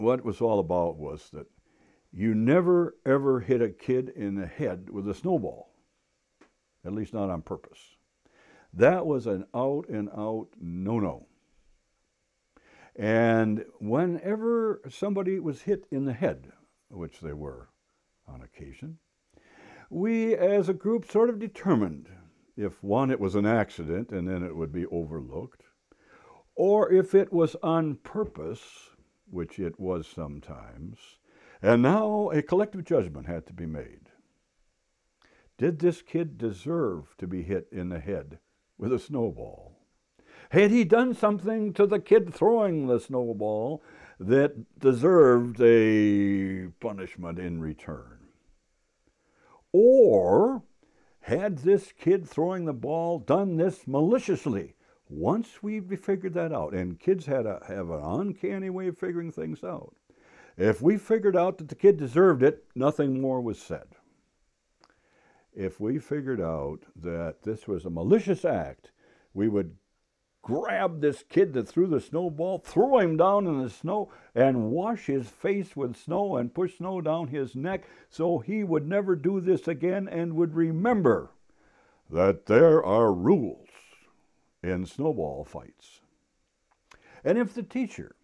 what it was all about was that you never ever hit a kid in the head with a snowball, at least not on purpose. That was an out and out no no. And whenever somebody was hit in the head, which they were on occasion, we as a group sort of determined if one, it was an accident and then it would be overlooked, or if it was on purpose, which it was sometimes, and now a collective judgment had to be made. Did this kid deserve to be hit in the head with a snowball? Had he done something to the kid throwing the snowball that deserved a punishment in return? Or had this kid throwing the ball done this maliciously? Once we figured that out, and kids have an uncanny way of figuring things out. If we figured out that the kid deserved it, nothing more was said. If we figured out that this was a malicious act, we would grab this kid that threw the snowball, throw him down in the snow, and wash his face with snow and push snow down his neck so he would never do this again and would remember that there are rules in snowball fights. And if the teacher